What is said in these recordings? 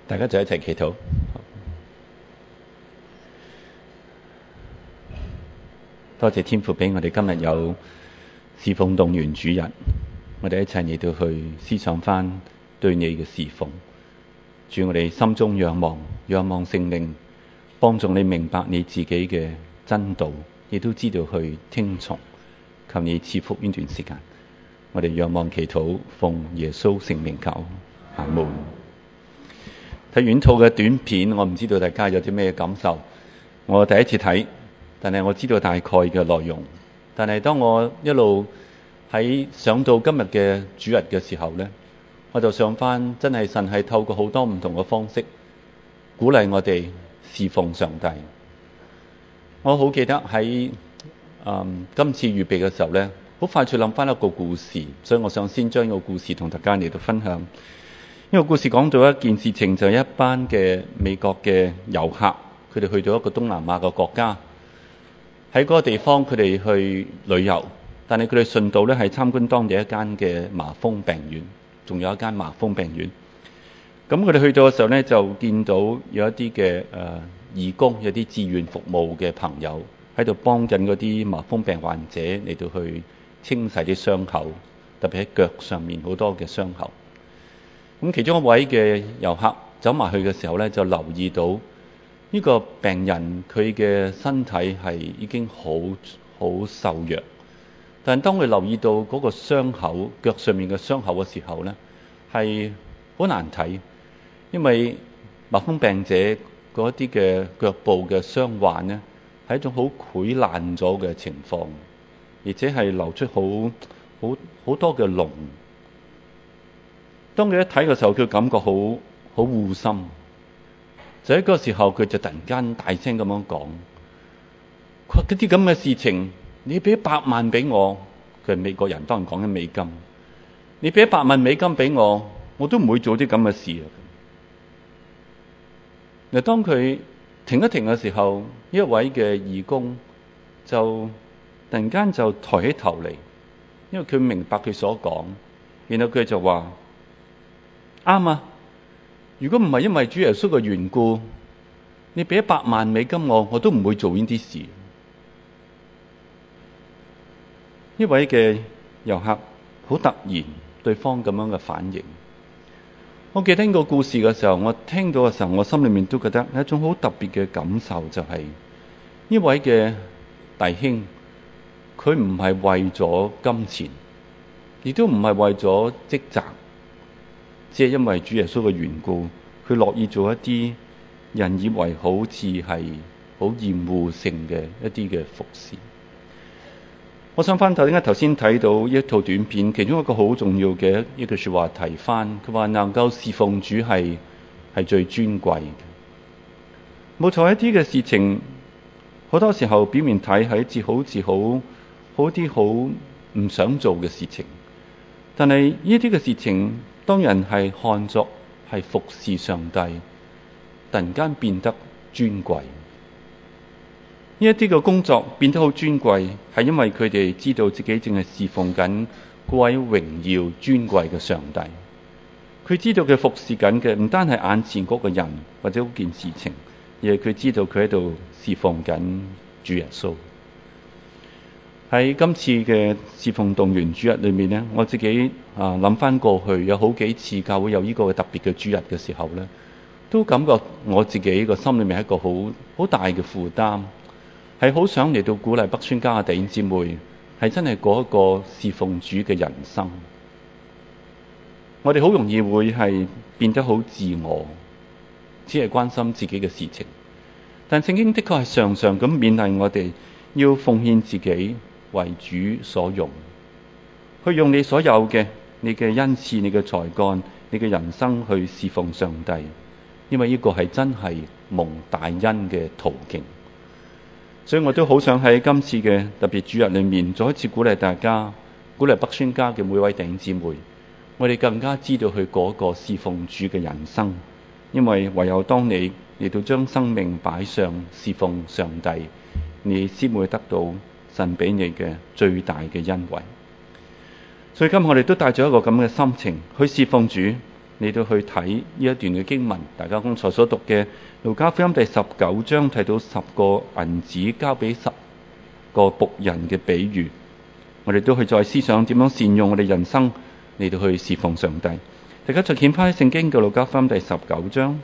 大家就一齊祈禱。多謝天父俾我哋今日有侍奉動員主日，我哋一齊嚟到去思想翻對你嘅侍奉。主，我哋心中仰望聖靈，幫助你明白你自己嘅真道，亦都知道去聽從。求你賜福呢段時間。我哋仰望祈禱，奉耶穌聖名求，阿門。睇遠套嘅短片，我唔知道大家有啲咩感受。我第一次睇，但係我知道大概嘅內容。但係當我一路喺上到今日嘅主日嘅時候呢，我就想翻，真係神係透過好多唔同嘅方式鼓勵我哋侍奉上帝。我好記得喺今次預備嘅時候呢，好快脆諗翻一個故事，所以我想先將呢個故事同大家嚟到分享。呢個故事講到一件事情，就係一班嘅美國嘅遊客，佢哋去到一個東南亞嘅國家，喺嗰個地方佢哋去旅遊，但係佢哋順道咧係參觀當地一間嘅麻風病院，仲有一間麻風病院。咁佢哋去到嘅時候呢，就見到有一啲嘅義工，有啲志願服務嘅朋友喺度幫緊嗰啲麻風病患者嚟到去清洗啲傷口，特別喺腳上面好多嘅傷口。咁其中一位嘅遊客走埋去嘅時候呢，就留意到呢個病人佢嘅身體係已經好瘦弱，但當佢留意到嗰個傷口，腳上面嘅傷口嘅時候呢，係好難睇，因為麻風病者嗰啲嘅腳部嘅傷患呢，係一種好潰爛咗嘅情況，而且係流出好多嘅膿。當佢一睇嘅時候，佢感覺好惡心。就喺嗰個時候，佢就突然間大聲咁樣講：佢話嗰啲咁嘅事情，你俾100萬俾我，佢係美國人，當然講緊美金。你俾100萬美金俾我，我都唔會做啲咁嘅事。嗱，當佢停一停嘅時候，一位嘅義工就突然間就抬起頭嚟，因為佢明白佢所講，然後佢就話：啱啊！如果唔係因為主耶穌嘅緣故，你俾100萬美金我都唔會做呢啲事。呢位嘅遊客好突然，對方咁樣嘅反應。我記得呢個故事嘅時候，我聽到嘅時候，我心裏面都覺得有一種好特別嘅感受，就係呢位嘅弟兄，佢唔係為咗金錢，亦都唔係為咗職責。只係因為主耶穌嘅緣故，佢樂意做一啲人以為好似係好厭惡性嘅一啲嘅服侍。我想翻頭先睇到一套短片，其中一個好重要嘅一句說話提翻，佢話能夠侍奉主係最尊貴嘅。冇錯，一啲嘅事情好多時候表面睇係好似好啲好唔想做嘅事情，但係呢啲嘅事情，當人係看作係服侍上帝，突然間變得尊貴。呢一啲嘅工作變得好尊貴，係因為佢哋知道自己正係侍奉緊嗰位榮耀尊貴嘅上帝。佢知道佢服侍緊嘅唔單係眼前嗰個人或者嗰件事情，而係佢知道佢喺度侍奉緊主耶穌。喺今次嘅侍奉動員主日裏面呢，我自己諗翻過去有好幾次教會有呢個特別嘅主日嘅時候呢，都感覺我自己個心裏面係一個好大嘅負擔，係好想嚟到鼓勵北宣家嘅弟兄姊妹，係真係過一個侍奉主嘅人生。我哋好容易會係變得好自我，只係關心自己嘅事情。但聖經的確係常常咁勉勵我哋要奉獻自己為主所用，去用你所有嘅，你嘅恩賜、你嘅才幹、你嘅人生去侍奉上帝，因為呢個係真係蒙大恩嘅途徑。所以我都好想喺今次嘅特別主日裏面，再一次鼓勵大家，鼓勵北宣家嘅每位弟兄姊妹，我哋更加知道去過一個侍奉主嘅人生，因為唯有當你嚟到將生命擺上侍奉上帝，你先會得到神俾你嘅最大嘅恩惠。所以今日我哋都帶咗一個咁嘅心情去侍奉主，嚟嚟到去睇呢一段嘅經文。大家剛才所讀嘅路加福音第19章睇到10個銀子交俾10個僕人嘅比喻，我哋都去再思想點樣善用我哋人生嚟到去侍奉上帝。大家再掀翻聖經嘅路加福音第19章。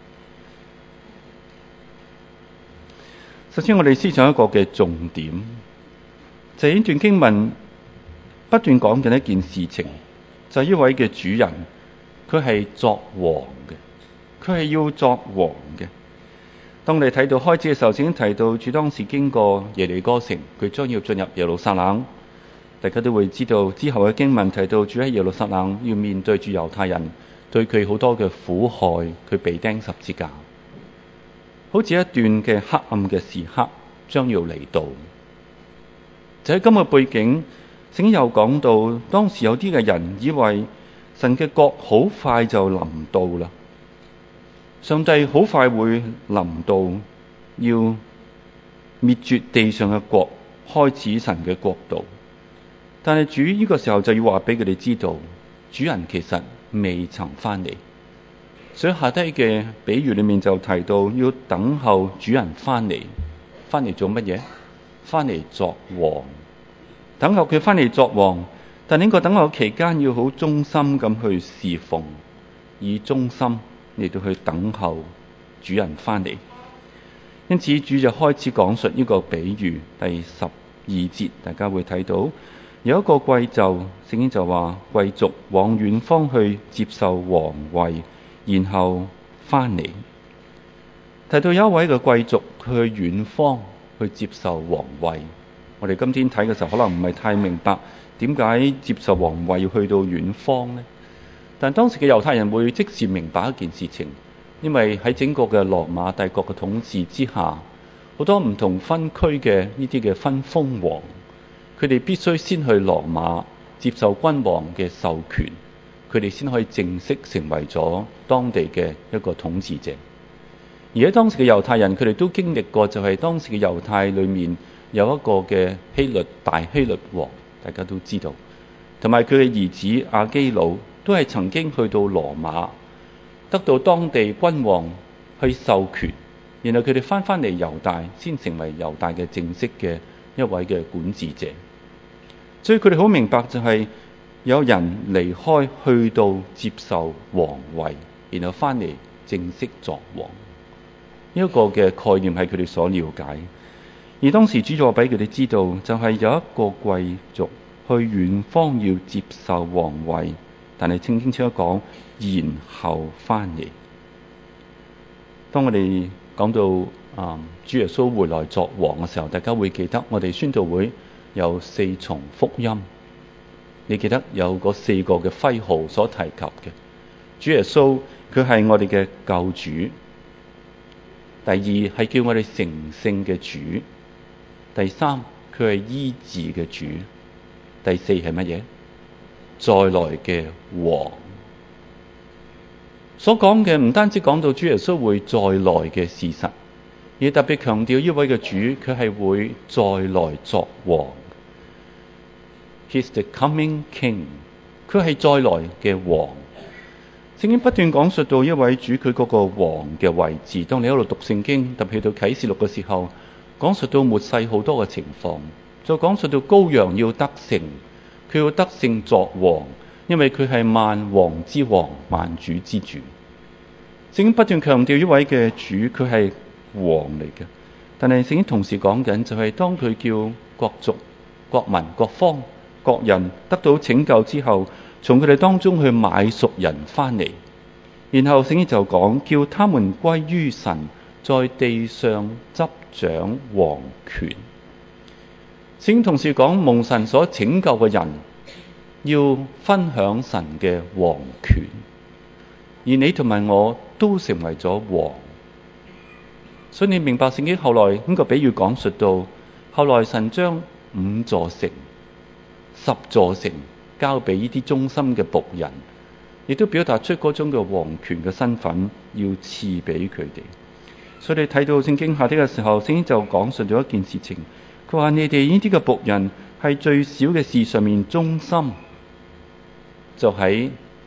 首先我哋思想一個嘅重點，就係呢段經文不斷講緊一件事情，就係呢位嘅主人，佢係作王嘅，佢係要作王嘅。當你睇到開始嘅時候，已經提到主當時經過耶利哥城，佢將要進入耶路撒冷。大家都會知道之後嘅經文提到主喺耶路撒冷要面對住猶太人對佢好多嘅苦害，佢被釘十字架，好似一段嘅黑暗嘅時刻將要嚟到。就喺今日背景，聖經又講到當時有啲嘅人以為神嘅國好快就臨到啦，上帝好快會臨到，要滅絕地上嘅國，開始神嘅國度。但係主呢個時候就要話俾佢哋知道，主人其實未曾翻嚟。所以下低嘅比喻裏面就提到要等候主人翻嚟。翻嚟做乜嘢？翻嚟作王。等候佢翻嚟作王，但呢個等候期間要好忠心咁去侍奉，以忠心嚟到去等候主人翻嚟。因此主就開始講述呢個比喻。第12節大家會睇到有一個貴胄，聖經就話貴族往遠方去接受皇位，然後翻嚟。提到有一位嘅貴族，佢去遠方去接受皇位。我哋今天睇嘅時候可能唔係太明白點解接受皇位要去到遠方呢？但當時嘅猶太人會即時明白一件事情，因為喺整個嘅羅馬帝國嘅統治之下，好多唔同分區嘅呢啲嘅分封王，佢哋必須先去羅馬接受君王嘅授權，佢哋先可以正式成為咗當地嘅一個統治者。而喺當時嘅猶太人，佢哋都經歷過，就係當時嘅猶太裏面有一個嘅大希律王，大家都知道，同埋佢嘅兒子亞基老都係曾經去到羅馬，得到當地君王去授權，然後佢哋翻嚟猶大，先成為猶大嘅正式嘅一位嘅管治者。所以佢哋好明白，就係有人離開去到接受皇位，然後翻嚟正式作王。呢一個嘅概念係佢哋所了解。而當時主就話俾佢哋知道，就係有一個貴族去遠方要接受皇位，但係清楚講，然後翻嚟。當我哋講到主耶穌回來作王嘅時候，大家會記得我哋宣道會有4重福音，你記得有嗰4個嘅徽號所提及嘅。主耶穌佢係我哋嘅救主。第二係叫我哋成聖嘅主。第三佢係醫治嘅主。第四係乜嘢？再來嘅王。所講嘅唔單止講到主耶穌會再來嘅事實，而特別強調呢位嘅主佢係會再來作王。He's the coming king。佢係再來嘅王。聖經不斷講述到一位主佢嗰個王嘅位置。當你喺度讀聖經，特別去到啟示錄嘅時候，講述到末世好多嘅情況，就講述到羔羊要得勝，佢要得勝作王，因為佢係萬王之王，萬主之主。聖經不斷強調一位嘅主佢係王嚟嘅，但係聖經同時講緊就係當佢叫各族、國民、各方、各人得到拯救之後，從佢哋當中去買贖人翻嚟，然後聖經就講叫他們歸於神，在地上執掌王權。聖經同時講蒙神所拯救嘅人要分享神嘅王權，而你同埋我都成為咗王。所以你明白聖經後來呢個比喻講述到，後來神將5座城、10座城交俾呢啲忠心嘅僕人，亦都表達出嗰種嘅王權嘅身份要賜俾佢哋。所以你睇到聖經下啲嘅時候，聖經就講述咗一件事情，佢話你哋呢啲嘅僕人係最小嘅事上面忠心，就喺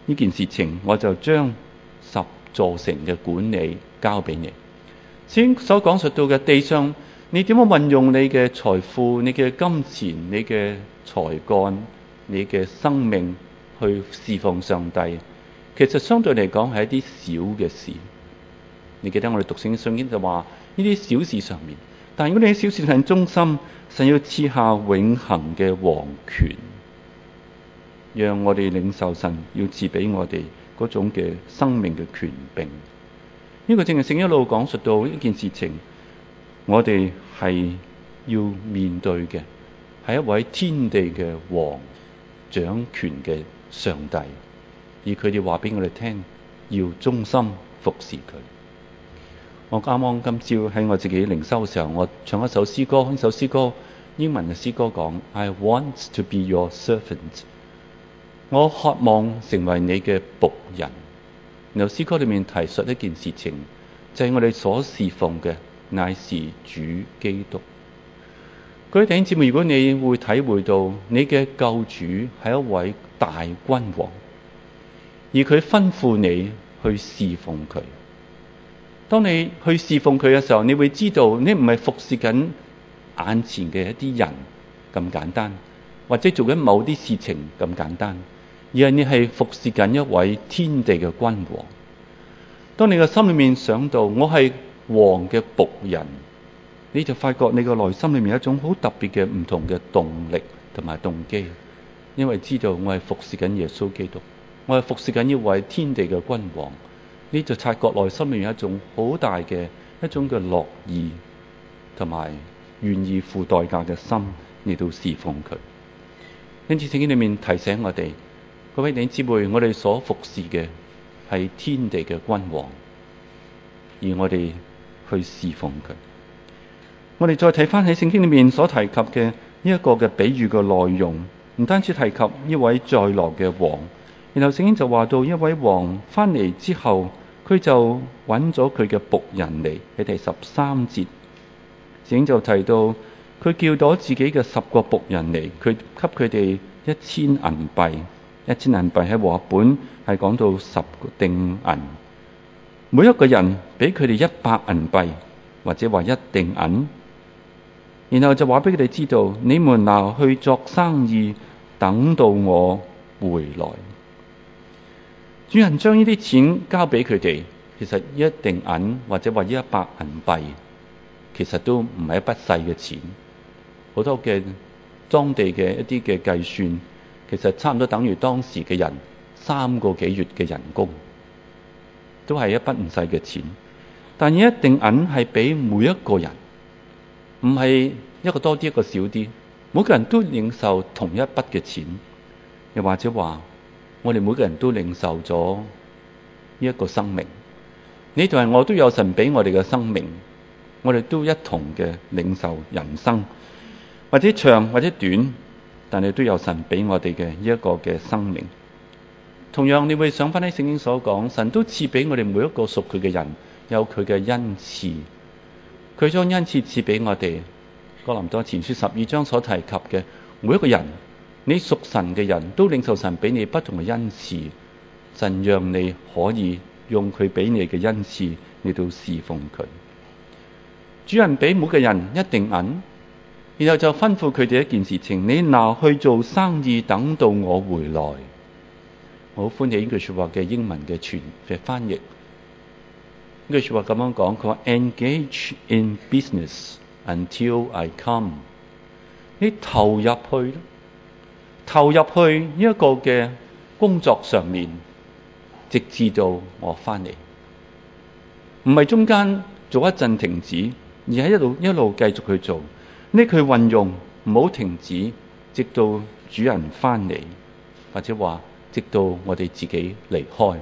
呢件事情，我就將10座城嘅管理交俾你。先所講述到嘅地上，你點樣運用你嘅財富、你嘅金錢、你嘅才幹、你嘅生命去侍奉上帝，其實相對嚟講係一啲小嘅事。你記得我哋讀聖經就話呢啲小事上面，但如果你喺小事上忠心，神要賜下永恆嘅王權，讓我哋領受神要賜俾我哋嗰種嘅生命嘅權柄。呢個正係聖經一路講述到一件事情，我哋係要面對嘅係一位天地嘅王，掌權嘅上帝，而佢哋話俾我哋聽，要忠心服侍佢。我啱啱今朝喺我自己靈修嘅時候，我唱一首詩歌，呢首詩歌英文嘅詩歌講 I want to be your servant， 我渴望成為你嘅僕人。然後詩歌裏面提述一件事情，就係我哋所侍奉嘅乃是主基督。各位弟兄姊妹，如果你會體會到你嘅救主係一位大君王，而佢吩咐你去侍奉佢，當你去侍奉佢嘅時候，你會知道你唔係服侍緊眼前嘅一啲人咁簡單，或者做緊某啲事情咁簡單，而係你係服侍緊一位天地嘅君王。當你嘅心裏面想到我係王嘅僕人，你就發覺你個內心裏面有一種好特別嘅唔同嘅動力同埋動機，因為知道我係服侍緊耶穌基督，我係服侍緊一位天地嘅君王，你就察覺內心裏面有一種好大嘅一種嘅樂意同埋願意付代價嘅心嚟到侍奉佢。因此聖經裏面提醒我哋，各位弟兄姊妹，我哋所服侍嘅係天地嘅君王，而我哋去侍奉佢。我哋再睇翻喺聖經裏面所提及嘅呢一個嘅比喻嘅內容，唔單止提及呢位再來嘅王，然後聖經就話到一位王翻嚟之後，佢就揾咗佢嘅僕人嚟。喺第13節，聖經就提到佢叫咗自己嘅10個僕人嚟，佢給佢哋1000銀幣。1000銀幣喺和合本係講到10錠銀，每一個人俾佢哋100銀幣，或者話1錠銀。然後就話俾佢哋知道，你們拿去作生意，等到我回來。主人將呢啲錢交俾佢哋，其實1錠銀或者話100銀幣，其實都唔係一筆細嘅錢。好多嘅當地嘅一啲嘅計算，其實差唔多等於當時嘅人3個幾月嘅人工，都係一筆唔細嘅錢。但係1錠銀係俾每一個人，唔係一個多啲一個少啲，每個人都領受同一筆嘅錢。又或者話我哋每個人都領受咗呢一個生命，你同埋我都有神俾我哋嘅生命，我哋都一同嘅領受人生，或者長或者短，但係都有神俾我哋嘅呢一個嘅生命。同樣你會想翻喺聖經所講，神都賜俾我哋每一個屬佢嘅人有佢嘅恩賜，佢將恩賜賜俾我哋。哥林多前書12章所提及嘅每一個人，你屬神嘅人都領受神俾你不同嘅恩賜，神讓你可以用佢俾你嘅恩賜嚟到侍奉佢。主人俾每個人1錠銀，然後就吩咐佢哋一件事情，你拿去做生意，等到我回來。我好歡喜呢句說話嘅英文嘅翻譯。呢句說話咁樣講，佢話 engage in business until I come。 你投入去呢一個嘅工作上面，直至到我翻嚟，唔係中間做一陣停止，而係一路繼續去做。呢佢運用唔好停止，直到主人翻嚟，或者話直到我哋自己離開。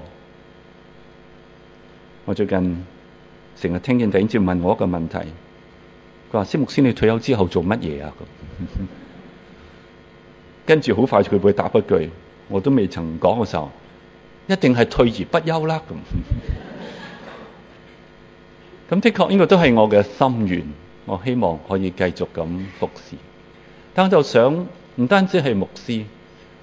我最近成日聽見弟兄姊妹問我一個問題，佢話：蕭牧師，你退休之後做乜嘢啊？跟住好快佢會答一句，我都未曾講嘅時候，一定係退而不休啦。咁的確呢個都係我嘅心願，我希望可以繼續咁服侍。但我就想，唔單止係牧師，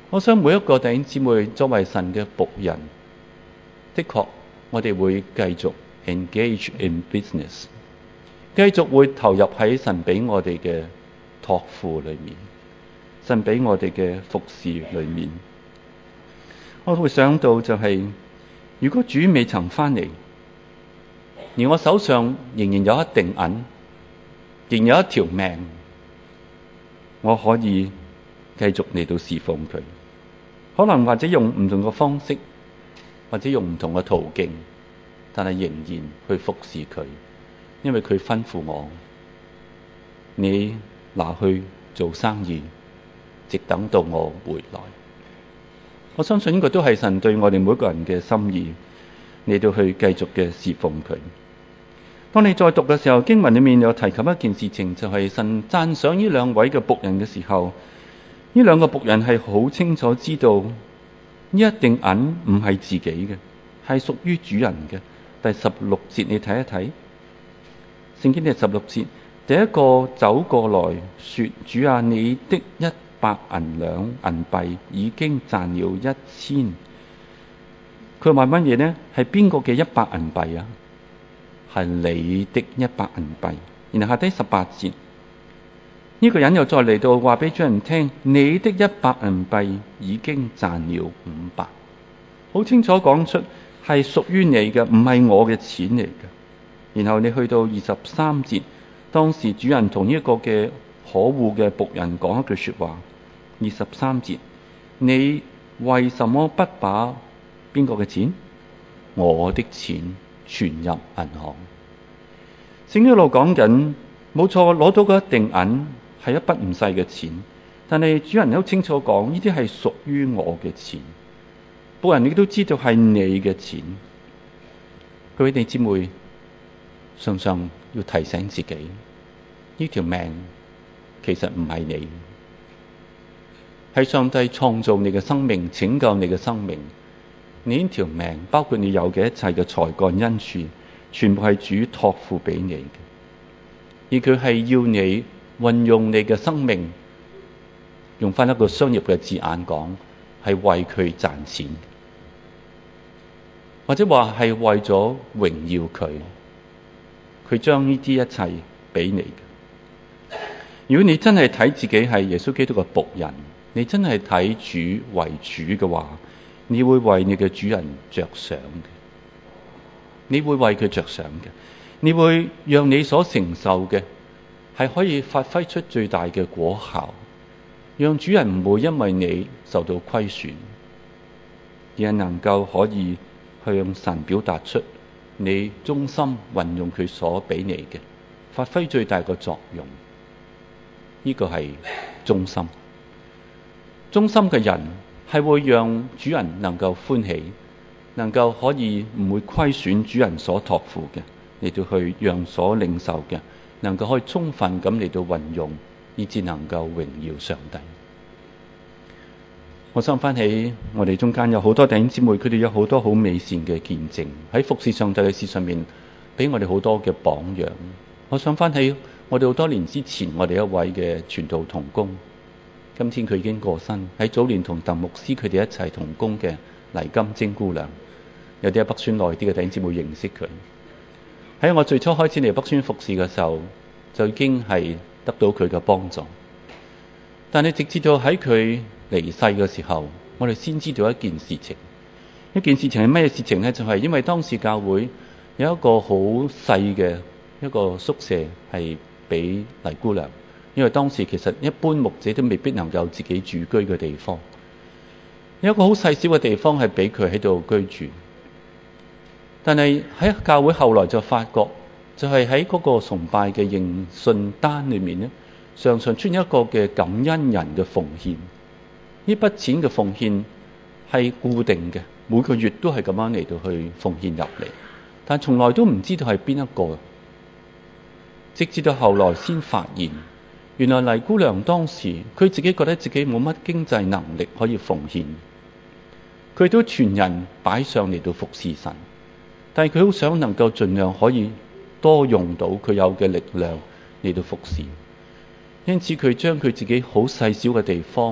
我想每一個弟兄姊妹作為神嘅僕人，的確我哋會繼續 engage in business， 繼續會投入喺神俾我哋嘅託付裏面，神俾我哋嘅服侍裏面。我會想到就係，如果主未曾翻嚟，而我手上仍然有一錠銀，仍有一條命，我可以繼續嚟到侍奉佢，可能或者用唔同嘅方式，或者用唔同嘅途徑，但係仍然去服侍佢，因為佢吩咐我，你拿去做生意，直等到我回來。我相信呢個都係神對我哋每個人嘅心意，嚟到去繼續嘅侍奉佢。當你再讀嘅時候，經文裏面有提及一件事情，就係神讚賞呢兩位嘅僕人嘅時候，呢兩個僕人係好清楚知道呢一錠銀唔係自己嘅，係屬於主人嘅。第16節你睇一睇，聖經第16節，第一個走過來說：主啊，你的100銀幣已經賺了1000。佢話乜嘢呢？係邊個嘅100銀幣啊？係你的100銀幣。然後下低18節，呢個人又再嚟到話俾主人聽：你的100銀幣已經賺了500。好清楚講出係屬於你嘅，唔係我嘅錢嚟嘅。然後你去到23節，當時主人同呢一個嘅可惡嘅僕人講一句說話。23節，你為什麼不把邊個嘅錢？我的錢存入銀行。聖經一路講緊，冇錯，攞到嗰一錠銀係一筆唔細嘅錢，但係主人都清楚講，呢啲係屬於我嘅錢。僕人亦都知道係你嘅錢。各位弟兄姊妹，常常要提醒自己，呢條命其實唔係你，係上帝創造你嘅生命，拯救你嘅生命。你呢條命，包括你有嘅一切嘅才幹恩賜，全部係主託付俾你嘅，而佢係要你運用你嘅生命，用翻一個商業嘅字眼講，係為佢賺錢，或者話係為咗榮耀佢，佢將呢啲一切俾你嘅。如果你真係睇自己係耶穌基督嘅僕人，你真係睇主為主嘅話，你會為你嘅主人着想嘅，你會為佢着想嘅，你會讓你所承受嘅係可以發揮出最大嘅果效，讓主人唔會因為你受到虧損，而係能夠可以向神表達出你忠心運用佢所俾你嘅，發揮最大嘅作用。呢個係忠心。忠心嘅人係會讓主人能夠歡喜，能夠可以唔會虧損主人所託付嘅，嚟到去讓所領受嘅能夠可以充分咁嚟到運用，以致能夠榮耀上帝。我想翻起我哋中間有好多弟兄姊妹，佢哋有好多好美善嘅見證，喺服侍上帝嘅事上面俾我哋好多嘅榜樣。我想翻起我哋好多年之前，我哋一位嘅傳道同工，今天佢已經過身，喺早年同鄧牧師佢哋一齊同工嘅黎金晶姑娘，有啲喺北宣耐啲嘅弟兄姊妹認識佢。喺我最初開始嚟北宣服侍嘅時候，就已經係得到佢嘅幫助。但係直至到喺佢離世嘅時候，我哋先知道一件事情。一件事情係咩事情呢？就係因為當時教會有一個好細嘅一個宿舍係俾黎姑娘，因為當時其實一般牧者都未必能夠自己住居嘅地方，有一個好細小嘅地方係俾佢喺度居住。但係喺教會後來就發覺，就係喺嗰個崇拜嘅認信單裏面呢，常常出現一個嘅感恩人嘅奉獻。呢筆錢嘅奉獻係固定嘅，每個月都係咁樣嚟到去奉獻入嚟，但從來都唔知道係邊一個。直至到後來先發現，原來黎姑娘當時佢自己覺得自己冇乜經濟能力可以奉獻，佢都全人擺上嚟到服侍神，但係佢好想能夠盡量可以多用到佢有嘅力量嚟到服侍，因此佢將佢自己好細小嘅地方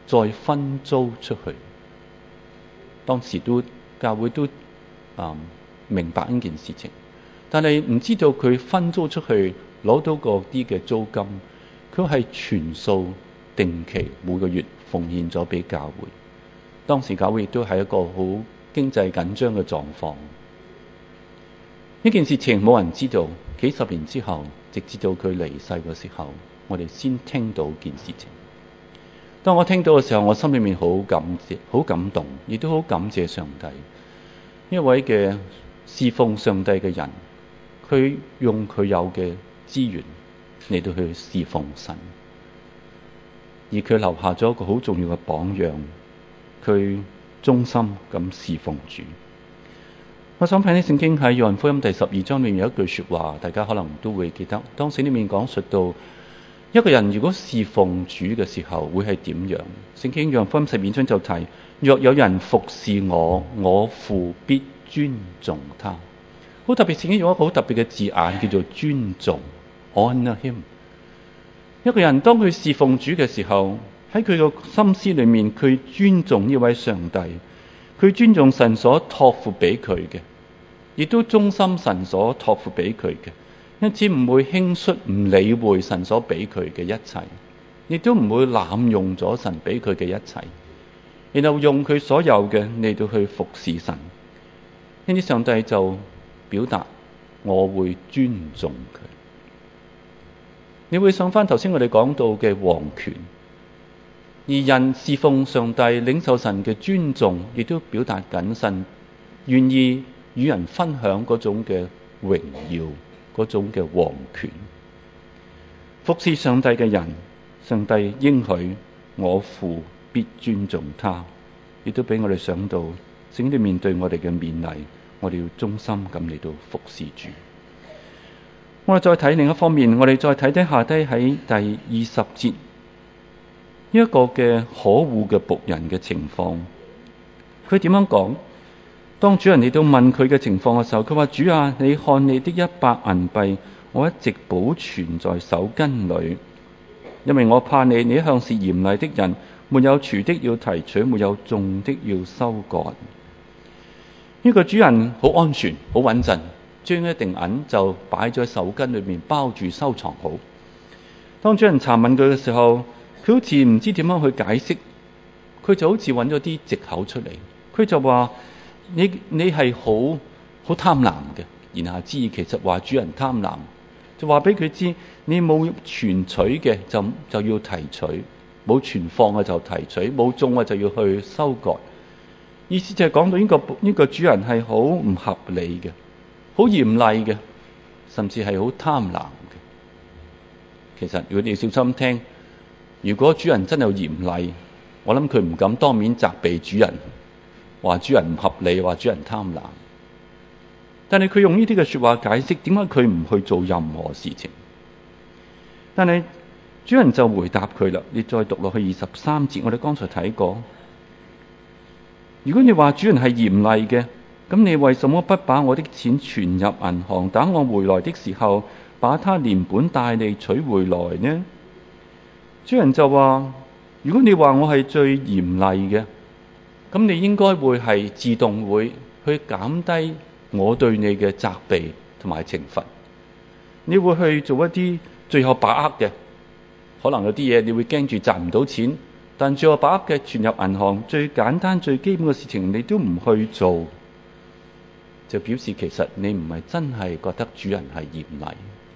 再分租出去。當時教會都明白呢件事情，但係唔知道佢分租出去攞到嗰啲嘅租金，佢係全數定期每個月奉獻咗俾教會。當時教會亦都係一個好經濟緊張嘅狀況。呢件事情冇人知道，幾十年之後，直至到佢離世嘅時候，我哋先聽到件事情。當我聽到嘅時候，我心裏面好感謝、好感動，亦都好感謝上帝。一位嘅侍奉上帝嘅人，佢用佢有嘅資源嚟到去侍奉神，而佢留下咗一個好重要嘅榜樣，佢忠心咁侍奉主。我想睇啲聖經喺約翰福音第12章裏面有一句說話，大家可能都會記得。當時裏面講述到一個人如果侍奉主嘅時候會係點樣？聖經約翰福音12章就提：若有人服侍我，我父必尊重他。好特別，聖經用一個好特別嘅字眼叫做尊重 ，honor him。一個人當佢侍奉主嘅時候，喺佢個心思裏面，佢尊重呢位上帝，佢尊重神所託付俾佢嘅，亦都忠心神所託付俾佢嘅。因此唔會輕率唔理會神所俾佢嘅一切，亦都唔會濫用咗神俾佢嘅一切，然後用佢所有嘅嚟到去服侍神。因此上帝就表達我會尊重佢。你會想翻頭先我哋講到嘅王權，而人侍奉上帝領受神嘅尊重，亦都表達謹慎願意與人分享嗰種嘅榮耀，嗰種嘅王權。服侍上帝嘅人，上帝應許我父必尊重他，亦都俾我哋想到聖經裏面對我哋嘅勉勵，我哋要忠心咁嚟到服侍主。我哋再睇另一方面，我哋再睇下低喺第20節呢一個嘅可惡嘅僕人嘅情況，佢點樣講？當主人嚟到問佢嘅情況嘅時候，佢話：主啊，你看你的100銀幣，我一直保存在手巾裏，因為我怕你，你一向是嚴厲的人，沒有鋤的要提取，沒有種的要收割。呢個主人好安全，好穩陣，將一錠銀就擺咗喺手巾裏面包住收藏好。當主人查問佢嘅時候，佢好似唔知點樣去解釋，佢就好似揾咗啲藉口出嚟。佢就話：你係好貪婪嘅，言下之意其實話主人貪婪，就話俾佢知你冇存取嘅就要提取，冇存放嘅就提取，冇種嘅就要去收割。意思就係講到呢個主人係好唔合理嘅，好嚴厲嘅，甚至係好貪婪嘅。其實如果你小心聽，如果主人真係嚴厲，我諗佢唔敢當面責備主人，話主人唔合理，話主人貪婪。但係佢用呢啲嘅說話解釋點解佢唔去做任何事情。但係主人就回答佢啦，你再讀落去23節，我哋剛才睇過。如果你話主人係嚴厲嘅，咁你為什麼不把我的錢存入銀行，等我回來的時候，把它連本帶利取回來呢？主人就話：如果你話我係最嚴厲嘅，咁你應該會係自動會去減低我對你嘅責備同埋懲罰。你會去做一啲最有把握嘅，可能有啲嘢你會驚住賺唔到錢，但最有把握嘅存入銀行，最簡單最基本嘅事情你都唔去做，就表示其實你唔係真係覺得主人係嚴厲，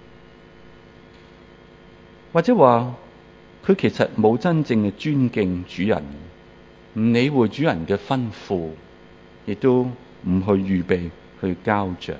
或者話佢其實冇真正嘅尊敬主人，唔理會主人嘅吩咐，亦都唔去預備去交賬。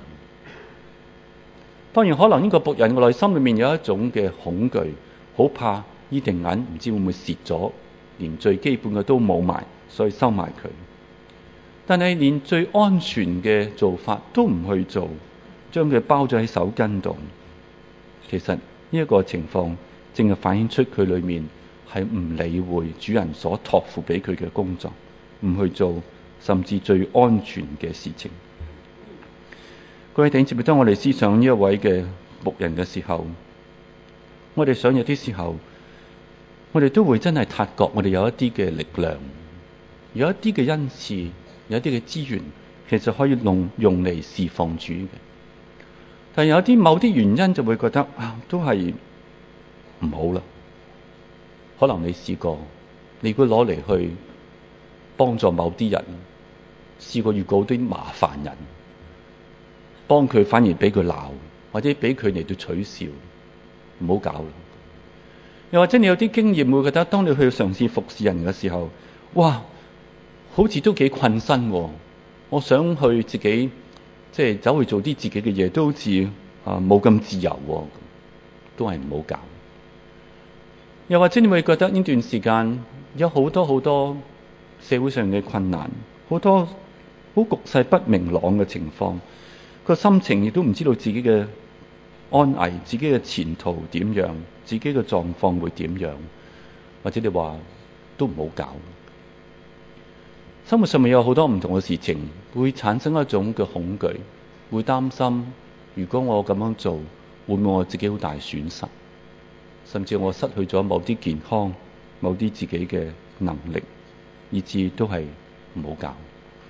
當然可能呢個僕人嘅內心裏面有一種嘅恐懼，好怕呢錠銀唔知會唔會蝕咗，連最基本嘅都冇埋，所以收埋佢。但係連最安全嘅做法都唔去做，將佢包咗喺手巾度。其實呢一個情況正係反映出佢裏面係唔理會主人所託付俾佢嘅工作，唔去做甚至最安全嘅事情。各位弟兄姊妹，當我哋思想呢一位嘅僕人嘅時候，我哋想有啲時候我哋都會真係察覺我哋有一啲嘅力量，有一啲嘅恩賜，有一啲嘅資源，其實可以用嚟侍奉主嘅。但有啲某啲原因就會覺得都係唔好啦。可能你試過，你如果攞嚟去幫助某啲人，試過遇過啲麻煩人，幫佢反而俾佢鬧，或者俾佢嚟到取笑，唔好搞啦。又或者你有啲經驗會覺得，當你去嘗試服侍人嘅時候，哇，好似都幾困身喎。我想去自己走去做啲自己嘅嘢，都好似冇咁自由喎，都係唔好搞。又或者你會覺得呢段時間有好多社會上嘅困難，好多好局勢不明朗嘅情況，個心情亦都唔知道自己嘅安危，自己嘅前途點樣，自己嘅狀況會點樣，或者你話都唔好搞。生活上面有好多唔同嘅事情，會產生一種嘅恐懼，會擔心如果我咁樣做，會唔會我自己好大損失，甚至我失去咗某啲健康，某啲自己嘅能力，以致都係唔好搞。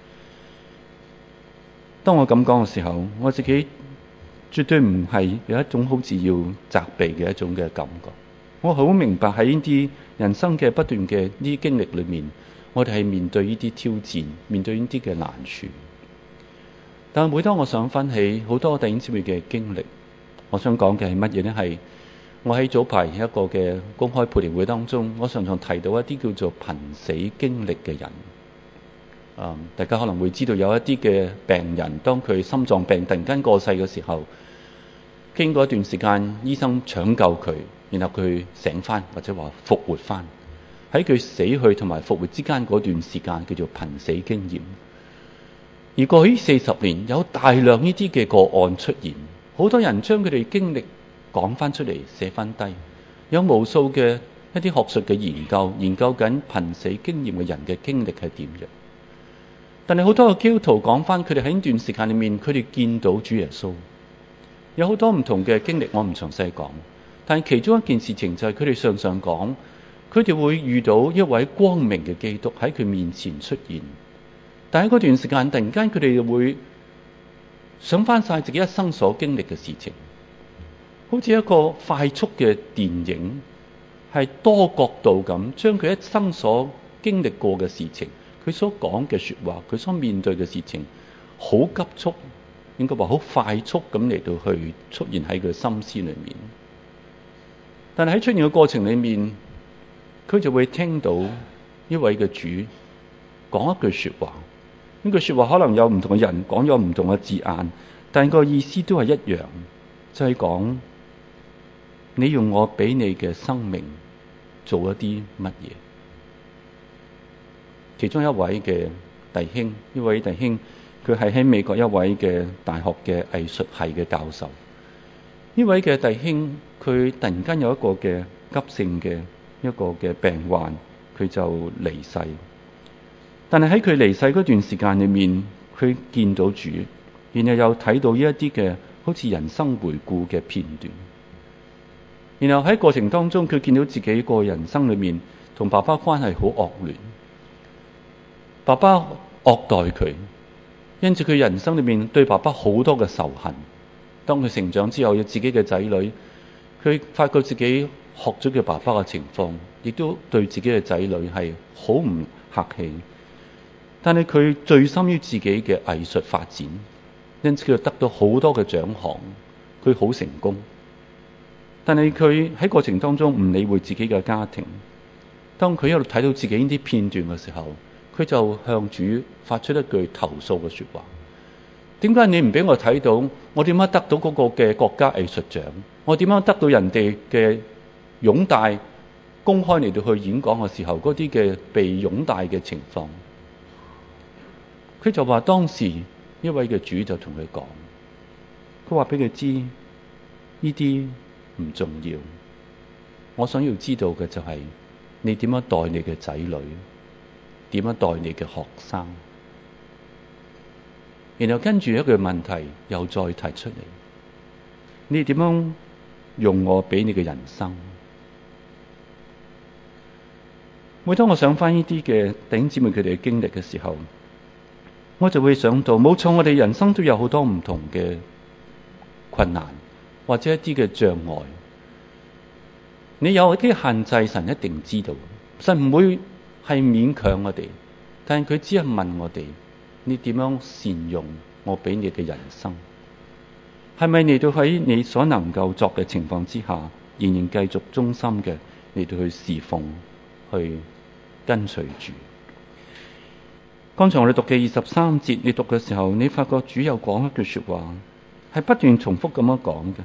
當我咁講嘅時候，我自己絕對唔係有一種好似要責備嘅一種嘅感覺。我好明白喺呢啲人生嘅不斷嘅呢啲經歷裏面，我哋係面對呢啲挑戰，面對呢啲嘅難處。但係每當我想翻起好多弟兄姊妹嘅經歷，我想講嘅係乜嘢呢？係我喺早排一個嘅公開培靈會當中，我常常提到一啲叫做瀕死經歷嘅人。大家可能會知道有一啲嘅病人，當佢心臟病突然間過世嘅時候，經過一段時間，醫生搶救佢，然後佢醒翻或者話復活翻。喺佢死去同埋復活之間嗰段時間，叫做瀕死經驗。而過去40年，有大量呢啲嘅個案出現，好多人將佢哋經歷講翻出嚟，寫翻低，有無數嘅一啲學術嘅研究，研究緊瀕死經驗嘅人嘅經歷係點樣。但係好多嘅基督徒講翻，佢哋喺呢段時間裏面，佢哋見到主耶穌，有好多唔同嘅經歷，我唔詳細講。但係其中一件事情就係佢哋常常講，佢哋會遇到一位光明嘅基督喺佢面前出現。但係嗰段時間，突然間佢哋會想翻晒自己一生所經歷嘅事情，好似一個快速嘅電影，係多角度咁將佢一生所經歷過嘅事情，佢所講嘅說話，佢所面對嘅事情，好急速，應該話好快速咁嚟到去出現喺佢心思裏面。但係喺出現嘅過程裏面，佢就會聽到一位嘅主講一句說話。呢句說話可能有唔同嘅人講咗唔同嘅字眼，但個意思都係一樣，就係講你用我俾你嘅生命做一啲乜嘢。其中一位嘅弟兄，呢位弟兄佢係喺美國一位嘅大學嘅藝術系嘅教授。呢位嘅弟兄佢突然間有一個嘅急性嘅一個嘅病患，佢就離世。但係喺佢離世嗰段時間裏面，佢見到主，然後又睇到呢一啲嘅好似人生回顧嘅片段。然後喺過程當中，佢見到自己個人生裏面同爸爸關係好惡劣，爸爸惡待佢，因此佢人生裏面對爸爸好多嘅仇恨。當佢成長之後，有自己嘅仔女，佢發覺自己學咗佢爸爸嘅情況，亦都對自己嘅仔女係好唔客氣。但係佢醉心於自己嘅藝術發展，因此佢得到好多嘅獎項，佢好成功。但係佢喺過程當中唔理會自己嘅家庭。當佢一路睇到自己呢啲片段嘅時候，佢就向主發出一句投訴嘅說話：點解你唔俾我睇到我點樣得到嗰個嘅國家藝術獎？我點樣得到人哋嘅擁戴，公開嚟到去演講嘅時候嗰啲嘅被擁戴嘅情況？佢就話當時一位嘅主就同佢講，佢話俾佢知呢啲唔重要，我想要知道嘅就係你點樣待你嘅仔女，點樣待你嘅學生。然後跟住一句問題又再提出嚟，你點樣用我俾你嘅人生？ 每當我想翻呢啲嘅弟兄姊妹佢哋嘅經歷嘅時候，我就會想到，冇錯，我哋人生都有好多唔同嘅困難或者一啲嘅障礙。你有一啲限制，神一定知道，神唔會係勉強我哋，但係佢只係問我哋：你點樣善用我俾你嘅人生？係咪嚟到喺你所能夠作嘅情況之下，仍然繼續忠心嘅嚟到去侍奉，去跟隨主？剛才我哋讀嘅23節，你讀嘅時候，你發覺主有講一句說話，係不斷重複咁樣講嘅。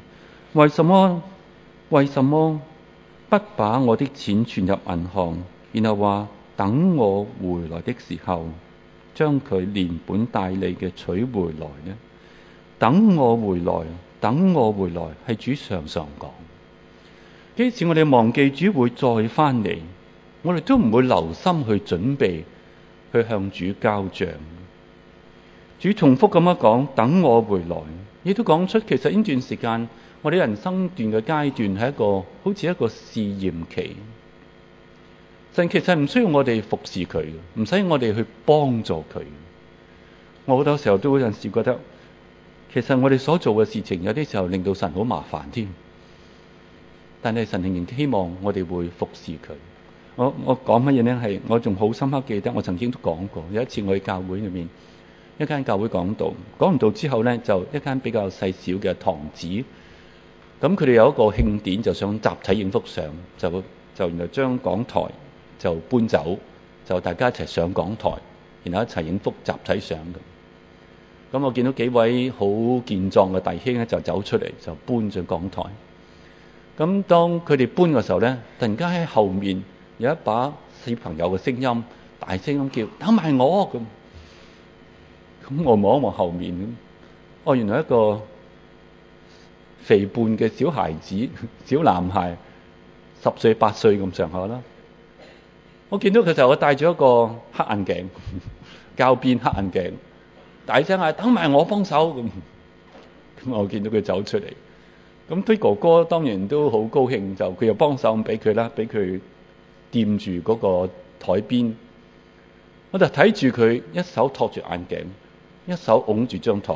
為什麼不把我的錢存入銀行，然後話等我回來的時候，將佢連本帶利嘅取回來呢？等我回來，係主常常講。幾時我哋忘記主會再翻嚟，我哋都唔會留心去準備去向主交賬。主重複咁樣講，等我回來，亦都講出其實呢段時間我哋人生段嘅階段係好似一個試驗期。神其實唔需要我哋服侍佢，唔使我哋去幫助佢。我好多時候都有陣時覺得，其實我哋所做嘅事情有啲時候令到神好麻煩添。但係神仍然希望我哋會服侍佢。我講乜嘢呢？係我仲好深刻記得，我曾經都講過。有一次我喺教會裏面，一間教會講完道之後呢，就一間比較細小嘅堂子。咁佢哋有一個慶典，就想集體影幅相，就原來將講台就搬走，就大家一齊上講台，然後一齊影幅集體相咁。咁我見到幾位好健壯嘅弟兄咧，就走出嚟就搬上講台。咁當佢哋搬嘅時候呢，突然間喺後面有一把小朋友嘅聲音，大聲咁叫：等埋我！咁我望一望後面咁，原來一個肥胖嘅小孩子，小男孩，10歲8歲咁上下啦。我見到佢就我戴咗一個黑眼鏡，膠邊黑眼鏡，大聲嗌：等埋我幫手！咁我見到佢走出嚟。咁啲哥哥當然都好高興，就佢又幫手咁俾佢啦，俾佢掂住嗰個台邊。我就睇住佢一手托住眼鏡，一手擁住張台。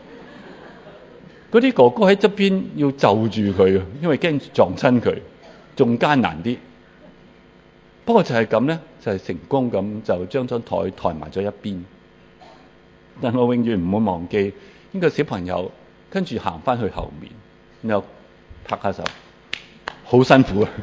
嗰啲哥哥喺側邊要就住佢，因為驚撞親佢，仲艱難啲。不過就係咁呢，就係成功咁就將張台抬埋咗一邊。但我永遠唔會忘記呢個小朋友跟住行翻去後面。然後拍下手，好辛苦啊！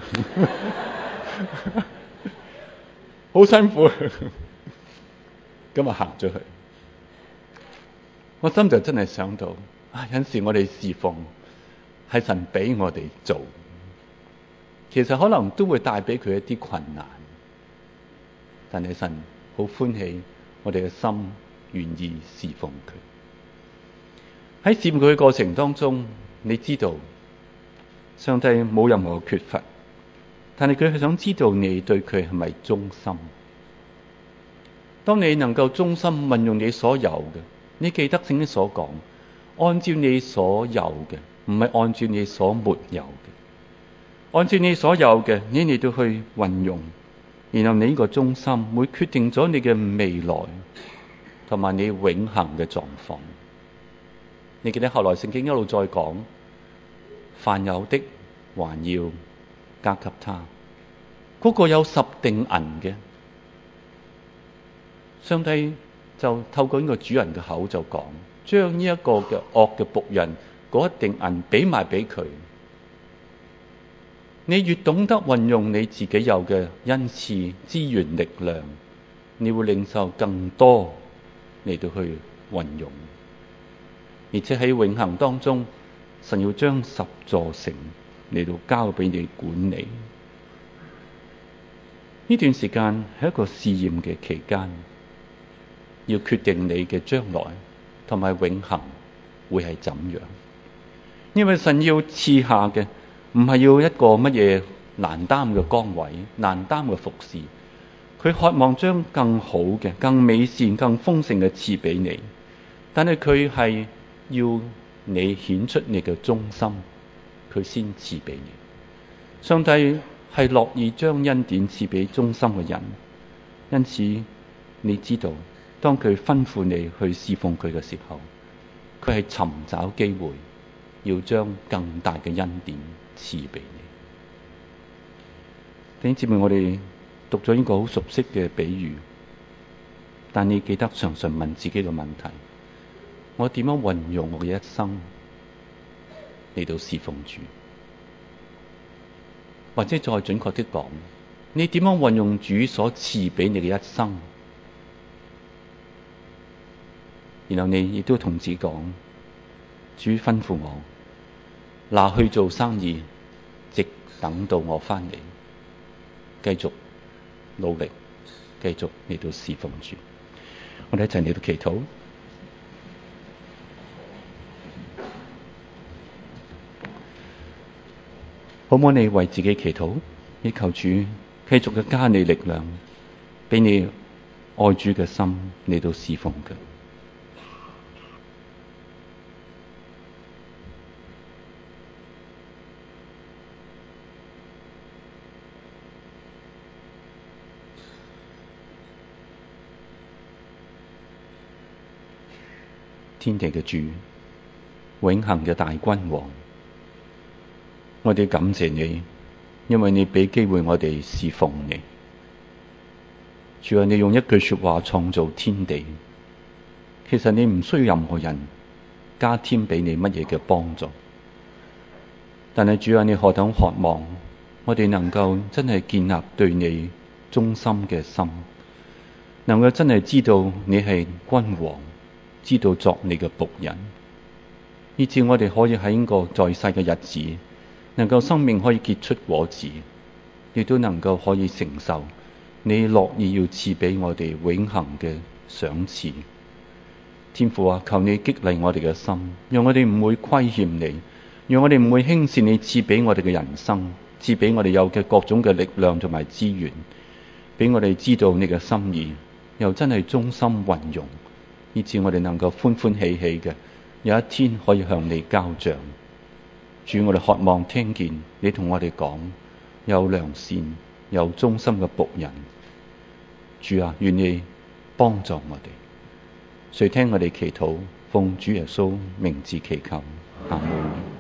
好辛苦啊！咁啊行咗去，我心就真係想到，有陣時我哋侍奉係神俾我哋做，其實可能都會帶俾佢一啲困難，但係神好歡喜我哋嘅心願意侍奉佢。喺侍奉佢嘅過程當中，你知道上帝冇任何缺乏，但係佢係想知道你對佢係咪忠心。當你能夠忠心運用你所有嘅，你記得聖經所講，按照你所有嘅，唔係按照你所沒有嘅。按照你所有嘅，你嚟到去運用，然後你呢個忠心會決定咗你嘅未來同埋你永恆嘅狀況。你記得後來聖經一路再講，凡有的還要加給他。嗰個有10錠銀嘅，上帝就透過呢個主人嘅口就講，將呢一個嘅惡嘅僕人嗰1錠銀俾埋俾佢。你越懂得運用你自己有嘅恩賜、資源、力量，你會領受更多嚟到去運用。而且喺永恆當中，神要將10座城嚟到交俾你管理。呢段時間係一個試驗嘅期間，要決定你嘅將來同埋永恆會係怎樣。因為神要賜下嘅唔係要一個乜嘢難擔嘅崗位、難擔嘅服侍，佢渴望將更好嘅、更美善、更豐盛嘅賜俾你。但係佢係要你顯出你嘅忠心，佢先賜俾你。上帝係樂意將恩典賜俾忠心嘅人。因此你知道，當佢吩咐你去侍奉佢嘅時候，佢係尋找機會要將更大嘅恩典賜俾你。弟兄姊妹，我哋讀咗呢個好熟悉嘅比喻，但你記得常常問自己嘅問題：我點樣運用我嘅一生嚟到侍奉主？或者再準確啲講，你點樣運用主所賜俾你嘅一生？然後你亦都同自己講：主吩咐我拿去做生意，直等到我翻嚟，繼續努力，繼續嚟到侍奉主。我哋一齊嚟到祈禱。好唔好？你為自己祈禱，你求主繼續嘅加你力量，俾你愛主嘅心嚟到侍奉佢。天地嘅主，永恆嘅大君王，我哋感謝你，因為你俾機會我哋侍奉你。主啊，你用一句說話創造天地，其實你唔需要任何人加添俾你乜嘢嘅幫助。但係主啊，你何等渴望我哋能夠真係建立對你忠心嘅心，能夠真係知道你係君王，知道作你嘅僕人，以致我哋可以喺呢個在世嘅日子，能夠生命可以結出果子，亦都能夠可以承受你樂意要賜俾我哋永恆嘅賞賜。天父啊，求你激勵我哋嘅心，讓我哋唔會虧欠你，讓我哋唔會輕視你賜俾我哋嘅人生，賜俾我哋有嘅各種嘅力量同埋資源，俾我哋知道你嘅心意，又真係忠心運用，以致我哋能夠歡歡喜喜嘅有一天可以向你交賬。主，我哋渴望聽見你同我哋講，有良善有忠心嘅僕人。主啊，願你幫助我哋。垂聽我哋祈禱，奉主耶穌名字祈求，阿門。